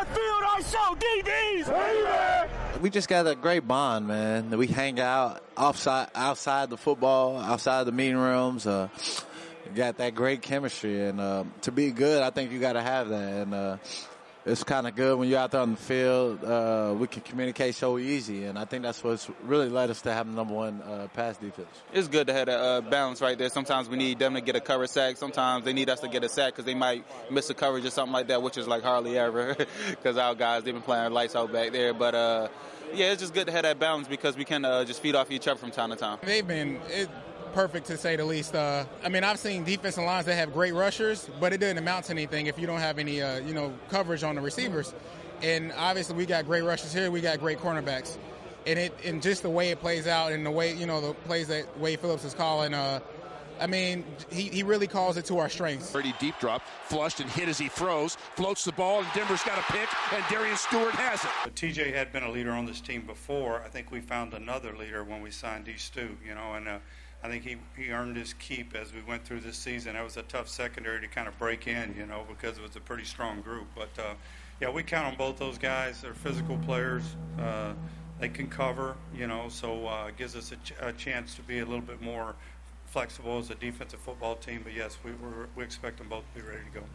On field, I show DBs. We just got a great bond, man. We hang out outside the football, outside the meeting rooms. Got that great chemistry, and to be good, I think you got to have that. And it's kind of good when you're out there on the field. We can communicate so easy, and I think that's what's really led us to have the number one pass defense. It's good to have a balance right there. Sometimes we need them to get a cover sack. Sometimes they need us to get a sack because they might miss a coverage or something like that, which is like hardly ever because our guys, they've been playing lights out back there. But, yeah, it's just good to have that balance because we can just feed off each other from time to time. They've been perfect, to say the least. I've seen defensive lines that have great rushers, but it doesn't amount to anything if you don't have any, coverage on the receivers. And obviously, we got great rushers here. We got great cornerbacks, and just the way it plays out, and the way the plays that Wade Phillips is calling. He really calls it to our strengths. Pretty deep drop, flushed and hit as he throws, floats the ball, and Denver's got a pick, and Darian Stewart has it. But TJ had been a leader on this team before. I think we found another leader when we signed D. Stu, and I think he earned his keep as we went through this season. That was a tough secondary to kind of break in, because it was a pretty strong group. But, we count on both those guys. They're physical players. They can cover, so it gives us a chance to be a little bit more flexible as a defensive football team. But, yes, we expect them both to be ready to go.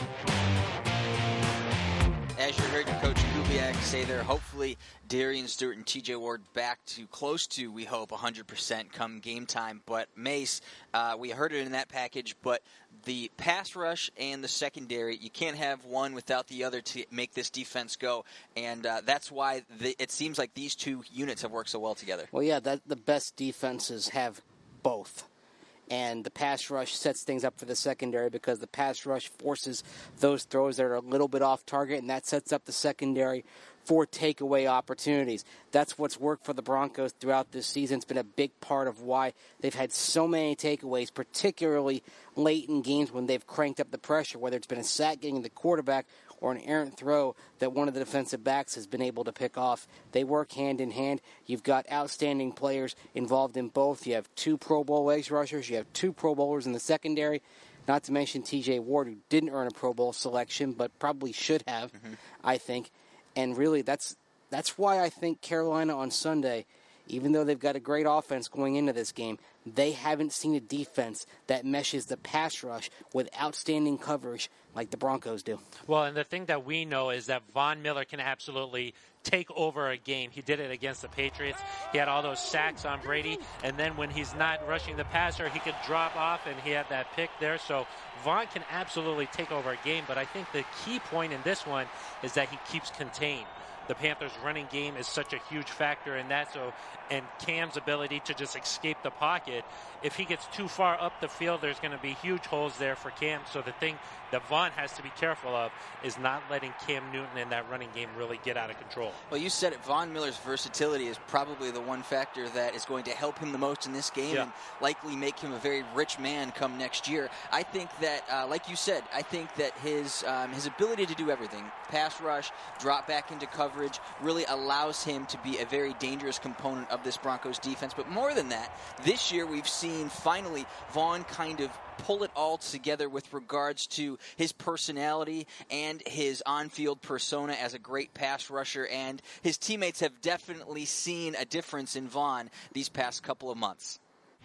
As you heard Coach Kubiak say there, hopefully Darian Stewart and TJ Ward back to close to, we hope, 100% come game time. But Mace, we heard it in that package, but the pass rush and the secondary, you can't have one without the other to make this defense go. And that's why it seems like these two units have worked so well together. Well, yeah, the best defenses have both. And the pass rush sets things up for the secondary because the pass rush forces those throws that are a little bit off target, and that sets up the secondary for takeaway opportunities. That's what's worked for the Broncos throughout this season. It's been a big part of why they've had so many takeaways, particularly late in games when they've cranked up the pressure, whether it's been a sack getting the quarterback or an errant throw that one of the defensive backs has been able to pick off. They work hand in hand. You've got outstanding players involved in both. You have two Pro Bowl edge rushers. You have two Pro Bowlers in the secondary, not to mention T.J. Ward, who didn't earn a Pro Bowl selection but probably should have, I think. And really, that's why I think Carolina on Sunday, even though they've got a great offense going into this game, they haven't seen a defense that meshes the pass rush with outstanding coverage like the Broncos do. Well, and the thing that we know is that Von Miller can absolutely take over a game. He did it against the Patriots. He had all those sacks on Brady, and then when he's not rushing the passer, he could drop off, and he had that pick there. So Von can absolutely take over a game, but I think the key point in this one is that he keeps contained. The Panthers' running game is such a huge factor in that. And Cam's ability to just escape the pocket, if he gets too far up the field, there's going to be huge holes there for Cam. So the thing that Von has to be careful of is not letting Cam Newton in that running game really get out of control. Well, you said it. Von Miller's versatility is probably the one factor that is going to help him the most in this game and likely make him a very rich man come next year. I think that, like you said, I think that his ability to do everything, pass rush, drop back into coverage, really allows him to be a very dangerous component of this Broncos defense. But more than that, this year we've seen finally Von kind of pull it all together with regards to his personality and his on-field persona as a great pass rusher, and his teammates have definitely seen a difference in Von these past couple of months.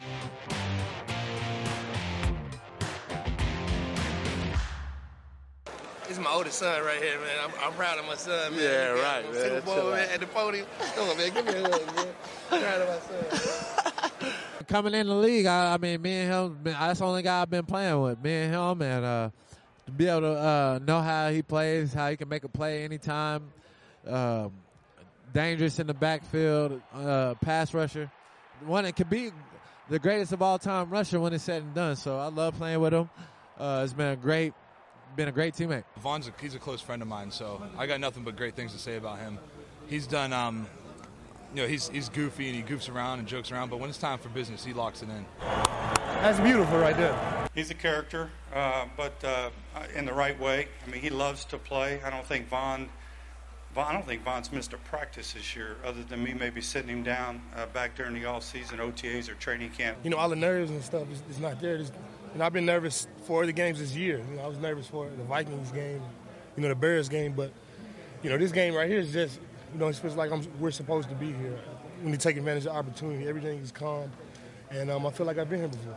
This is my oldest son right here, man. I'm proud of my son, man. Yeah, right, man. Super Bowl, man, at the podium. Come on, man. Give me a hug, man. I'm proud of my son. Coming in the league, I mean, me and him, that's the only guy I've been playing with. Me and him, and to be able to know how he plays, how he can make a play anytime, dangerous in the backfield, pass rusher. One that could be the greatest of all time rusher when it's said and done. So I love playing with him. It's been a great teammate. He's a close friend of mine, so I got nothing but great things to say about him. He's done, he's goofy and he goofs around and jokes around, but when it's time for business, he locks it in. That's beautiful right there. He's a character, but in the right way. I mean, he loves to play. I don't think Von's missed a practice this year, other than me maybe sitting him down back during the all-season OTAs or training camp. All the nerves and stuff is not there. I've been nervous for the games this year. I was nervous for the Vikings game, the Bears game, but This game right here is just, it feels like we're supposed to be here. When you take advantage of the opportunity, everything is calm, and I feel like I've been here before.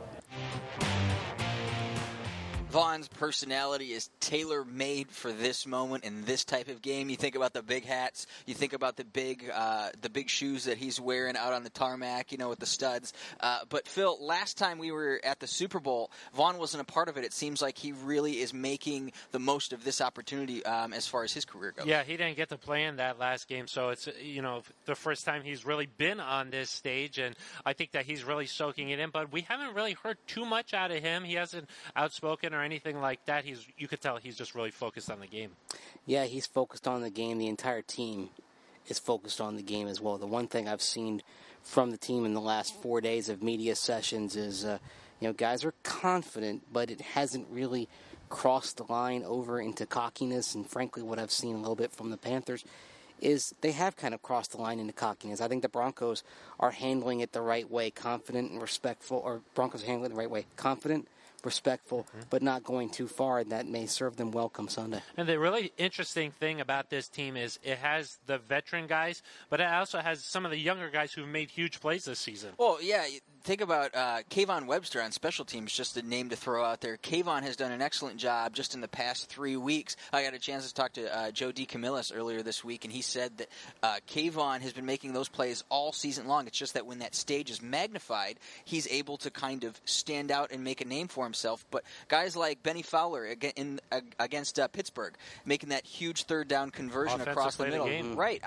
Von's personality is tailor-made for this moment and this type of game. You think about the big hats. You think about the big shoes that he's wearing out on the tarmac, with the studs. But, Phil, last time we were at the Super Bowl, Von wasn't a part of it. It seems like he really is making the most of this opportunity as far as his career goes. Yeah, he didn't get to play in that last game, so it's, the first time he's really been on this stage, and I think that he's really soaking it in. But we haven't really heard too much out of him. He hasn't outspoken or anything like that. You could tell he's just really focused on the game. Yeah, he's focused on the game. The entire team is focused on the game as well. The one thing I've seen from the team in the last 4 days of media sessions is, guys are confident, but it hasn't really crossed the line over into cockiness. And frankly, what I've seen a little bit from the Panthers is they have kind of crossed the line into cockiness. I think the Broncos are handling it the right way, confident and respectful, or Broncos are handling it the right way, confident, respectful, but not going too far, and that may serve them well come Sunday. And the really interesting thing about this team is it has the veteran guys, but it also has some of the younger guys who've made huge plays this season. Well, yeah, think about Kayvon Webster on special teams, just a name to throw out there. Kayvon has done an excellent job just in the past 3 weeks. I got a chance to talk to Joe DeCamillis earlier this week, and he said that Kayvon has been making those plays all season long. It's just that when that stage is magnified, he's able to kind of stand out and make a name for himself. But guys like Benny Fowler against Pittsburgh, making that huge third down conversion across the middle. Right.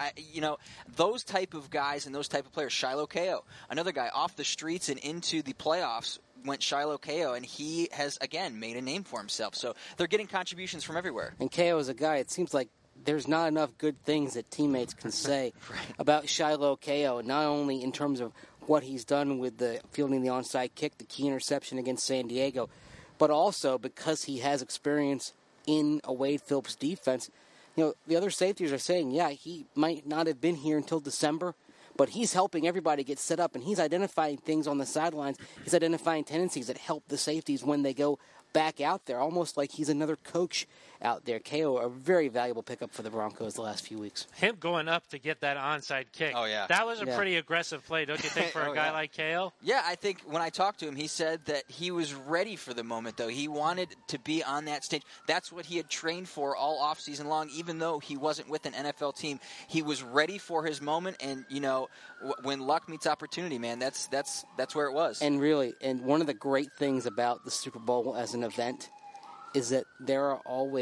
Those type of guys and those type of players. Shiloh Kao, another guy off the streets and into the playoffs, went Shiloh Kao, and he has, again, made a name for himself. So they're getting contributions from everywhere. And Kao is a guy, it seems like there's not enough good things that teammates can say about Shiloh Kao, not only in terms of what he's done with the fielding the onside kick, the key interception against San Diego, but also because he has experience in a Wade Phillips defense. The other safeties are saying, yeah, he might not have been here until December, but he's helping everybody get set up, and he's identifying things on the sidelines. He's identifying tendencies that help the safeties when they go back out there, almost like he's another coach out there. Kao, a very valuable pickup for the Broncos the last few weeks. Him going up to get that onside kick. Oh, yeah. That was a pretty aggressive play, don't you think, for a guy like Kao? Yeah, I think when I talked to him, he said that he was ready for the moment, though. He wanted to be on that stage. That's what he had trained for all offseason long, even though he wasn't with an NFL team. He was ready for his moment, and, when luck meets opportunity, man, that's where it was. And really, one of the great things about the Super Bowl as an event is that there's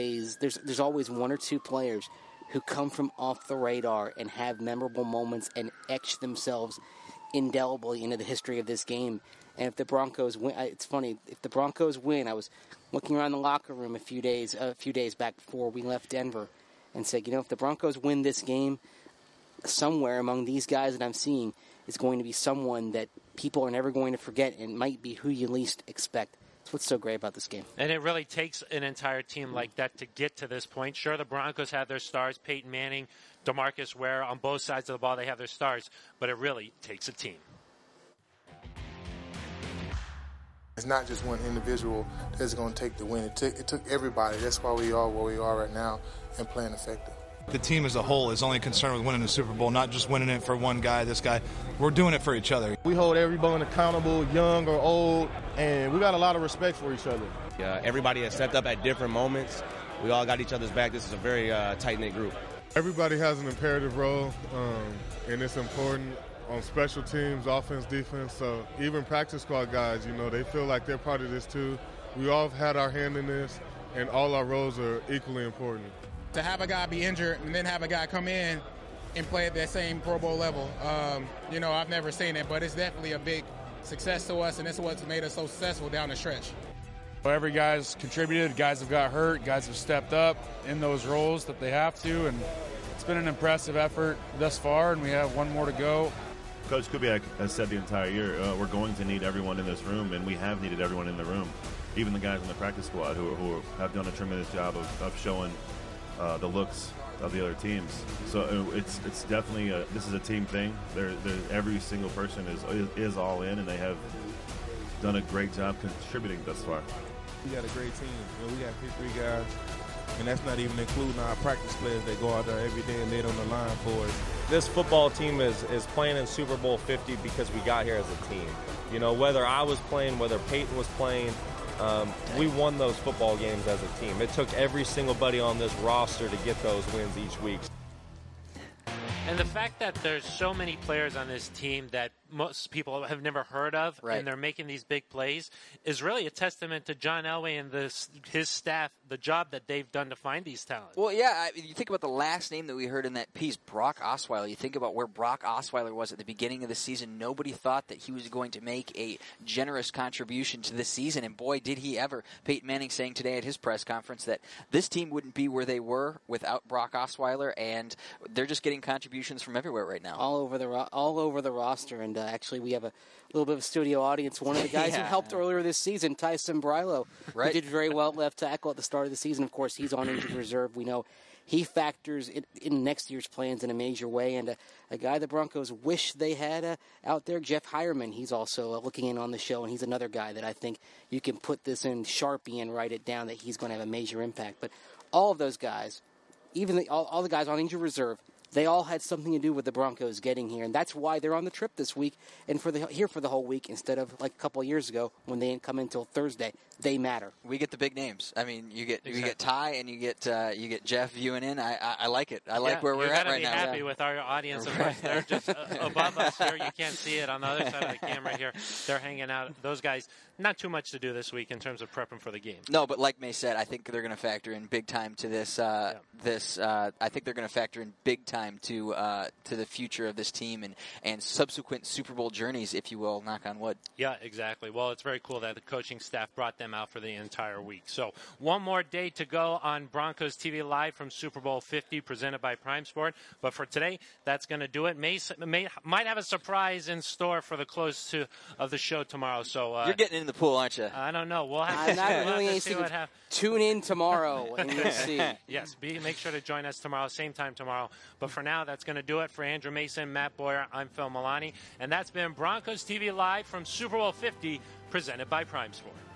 always one or two players who come from off the radar and have memorable moments and etch themselves indelibly into the history of this game. And if the Broncos win, it's funny, if the Broncos win, I was looking around the locker room a few days back before we left Denver and said, if the Broncos win this game, somewhere among these guys that I'm seeing is going to be someone that people are never going to forget and might be who you least expect. That's what's so great about this game. And it really takes an entire team like that to get to this point. Sure, the Broncos have their stars, Peyton Manning, DeMarcus Ware, on both sides of the ball, they have their stars, but it really takes a team. It's not just one individual that's going to take the win. It took everybody. That's why we are where we are right now and playing effective. The team as a whole is only concerned with winning the Super Bowl, not just winning it for one guy, this guy. We're doing it for each other. We hold everyone accountable, young or old, and we got a lot of respect for each other. Everybody has stepped up at different moments. We all got each other's back. This is a very tight-knit group. Everybody has an imperative role, and it's important on special teams, offense, defense. So even practice squad guys, they feel like they're part of this too. We all have had our hand in this, and all our roles are equally important. To have a guy be injured and then have a guy come in and play at that same Pro Bowl level, I've never seen it, but it's definitely a big success to us, and it's what's made us so successful down the stretch. Every guy's contributed, guys have got hurt, guys have stepped up in those roles that they have to, and it's been an impressive effort thus far, and we have one more to go. Coach Kubiak has said the entire year, we're going to need everyone in this room, and we have needed everyone in the room, even the guys in the practice squad who have done a tremendous job of showing the looks of the other teams. So it's definitely this is a team thing. Every single person is all in, and they have done a great job contributing thus far. We got a great team. We got 53 guys. and that's not even including our practice players that go out there every day and lay it on the line for us. This football team is playing in Super Bowl 50 because we got here as a team. You know, whether I was playing, whether Peyton was playing, we won those football games as a team. It took every single buddy on this roster to get those wins each week. And the fact that there's so many players on this team that most people have never heard of, and they're making these big plays, is really a testament to John Elway and his staff, the job that they've done to find these talents. Well, yeah, you think about the last name that we heard in that piece, Brock Osweiler. You think about where Brock Osweiler was at the beginning of the season. Nobody thought that he was going to make a generous contribution to this season, and boy, did he ever. Peyton Manning saying today at his press conference that this team wouldn't be where they were without Brock Osweiler, and they're just getting contributions from everywhere right now. All over the roster, and actually we have a little bit of a studio audience. One of the guys who helped earlier this season, Tyson Brylo, who did very well at left tackle at the start of the season. Of course, he's on injured reserve. We know he factors in next year's plans in a major way. And a guy the Broncos wish they had out there, Jeff Hireman. He's also looking in on the show, and he's another guy that I think you can put this in Sharpie and write it down that he's going to have a major impact. But all of those guys, even all the guys on injured reserve, they all had something to do with the Broncos getting here, and that's why they're on the trip this week and here for the whole week instead of like a couple of years ago when they didn't come in until Thursday. They matter. We get the big names. I mean, you get Ty and you get Jeff viewing in. I like it. I like where we're at right now. You got to be happy with our audience. Of course, they're just above us here. You can't see it on the other side of the camera here. They're hanging out. Those guys, not too much to do this week in terms of prepping for the game. No, but like May said, I think they're going to factor in big time to this. I think they're going to factor in big time to the future of this team and subsequent Super Bowl journeys, if you will. Knock on wood. Yeah, exactly. Well, it's very cool that the coaching staff brought them out for the entire week. So one more day to go on Broncos TV Live from Super Bowl 50, presented by Prime Sport. But for today, that's going to do it. Might have a surprise in store for the close of the show tomorrow. So you're getting in the pool, aren't you? I don't know. We'll have to see what happens. Tune in tomorrow and you'll see. Yes, make sure to join us tomorrow, same time tomorrow. But for now, that's going to do it. For Andrew Mason, Matt Boyer, I'm Phil Milani. And that's been Broncos TV Live from Super Bowl 50, presented by Prime Sport.